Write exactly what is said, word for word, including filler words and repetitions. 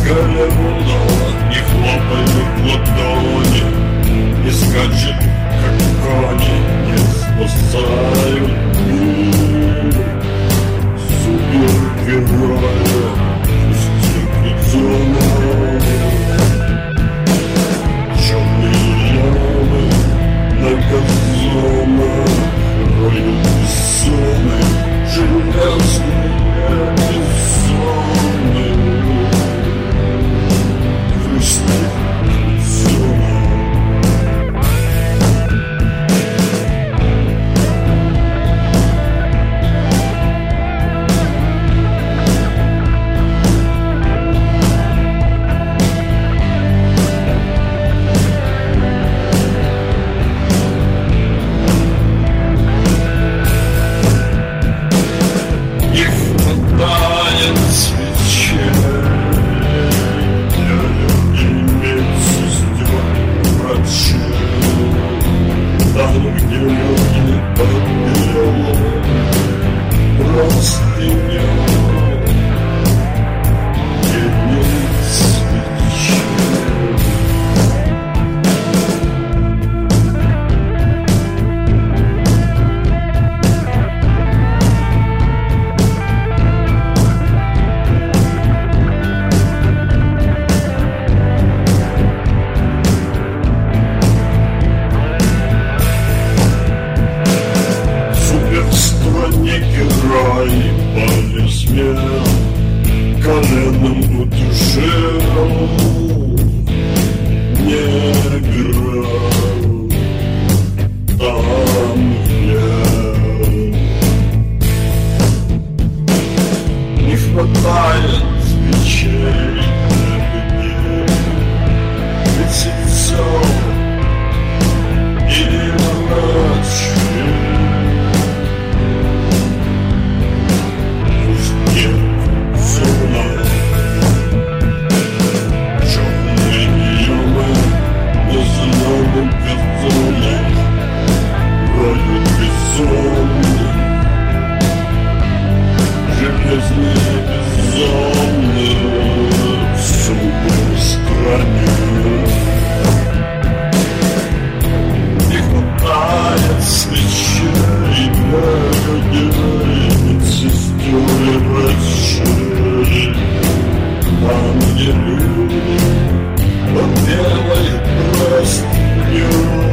колено, не хлопают в ладони, не скачет, как кони, не спасают мир. Супергерои стихнет зона, черные ямы на газонах роют бессоны, железные бессоны. Не хватает свечей для людей, медсестер, врачей. Там, где люди под белым простыней, где нет свечей. Не герой, полисмен, коленом удушил негра. Там нет, не хватает свечей для людей, месяцев и ночей. Роют бессонные, железные безумные, супер стране. Не хватает свечей для людей, медсестер и врачей. Там, где люди под белой простыней.